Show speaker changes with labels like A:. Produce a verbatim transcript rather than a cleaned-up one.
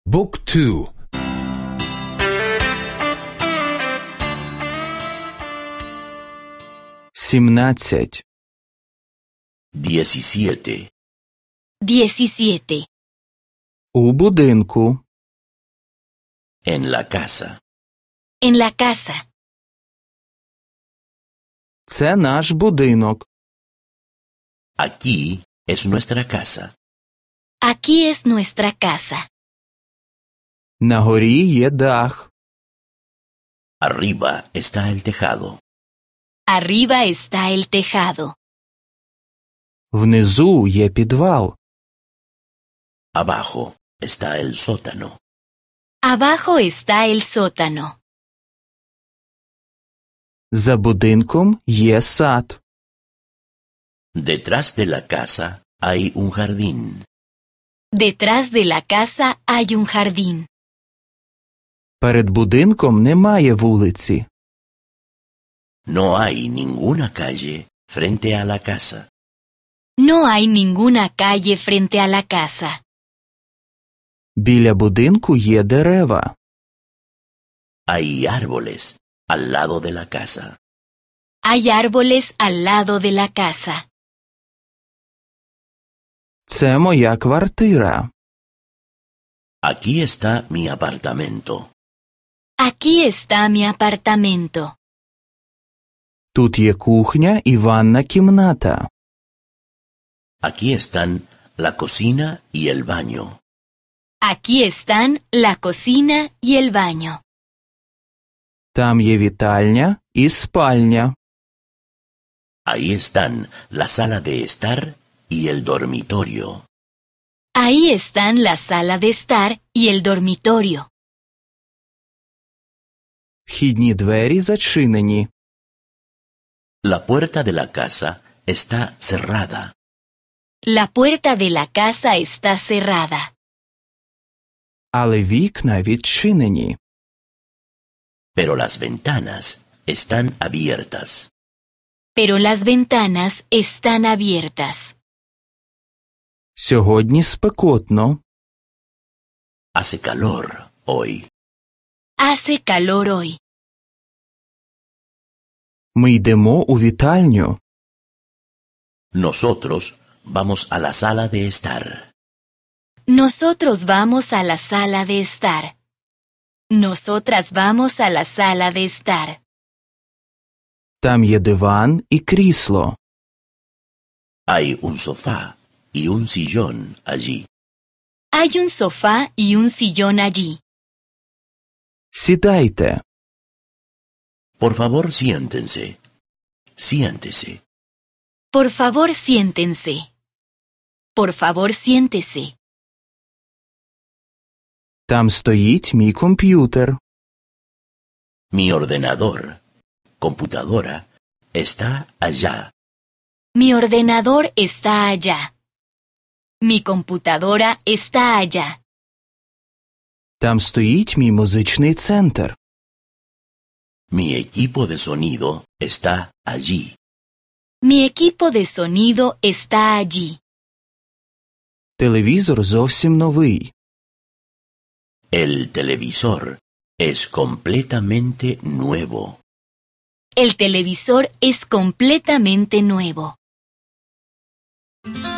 A: บุ๊กทูсімнадцять
B: diecisiete
C: diecisiete
A: у будинку
B: en la casa.
C: en la casa.
A: це наш будинок.
B: Aquí es nuestra casa.
C: Aquí es nuestra casa.
A: На горі є дах.
B: Arriba está el tejado.
C: Arriba está el tejado.
A: Внизу є підвал.
B: Abajo está el sótano.
C: Abajo está el sótano.
A: За будинком є сад.
B: Detrás de la casa hay un jardín.
C: Detrás de la casa hay un jardín.
A: Перед будинком немає вулиці.
B: No hay ninguna calle frente a la casa.
C: No hay ninguna calle frente a la casa.
A: Біля будинку є дерева.
B: Hay árboles al lado de la casa.
C: Hay árboles al lado de la casa.
A: Це моя квартира.
B: Aquí está mi apartamento.
C: Aquí está mi apartamento.
A: Тут є кухня і ванна кімната.
B: Aquí están la cocina y el baño.
C: Aquí están la cocina y el baño.
A: Там є вітальня і спальня.
B: Ahí están la sala de estar y el dormitorio.
C: Ahí están la sala de estar y el dormitorio.
A: Вхідні двері зачинені.
B: La puerta de la casa está cerrada.
C: La puerta de la casa está cerrada.
A: Але вікна відчинені.
B: Pero las ventanas están abiertas.
C: Pero las ventanas están abiertas.
A: Сьогодні спекотно.
B: Hace calor hoy.
C: Hace calor hoy.
A: Ми йдемо у вітальню.
B: Nosotros vamos a la sala de estar.
C: Nosotros vamos a la sala de estar. Nosotras vamos a la sala de estar.
A: Там є диван і крісло.
B: Hay un sofá y un sillón allí.
C: Hay un sofá y un sillón allí.
A: Сідайте.
B: Por favor, siéntense. Siéntese.
C: Por favor, siéntense. Por favor, siéntese.
A: Там стоїть мій комп'ютер.
B: Mi ordenador, computadora, está allá.
C: Mi ordenador está allá. Mi computadora está allá.
A: Там стоїть мій музичний центр.
B: Mi equipo de sonido está allí.
C: Mi equipo de sonido está allí.
A: Телевізор зовсім новий.
B: El televisor es completamente nuevo.
C: El televisor es completamente nuevo.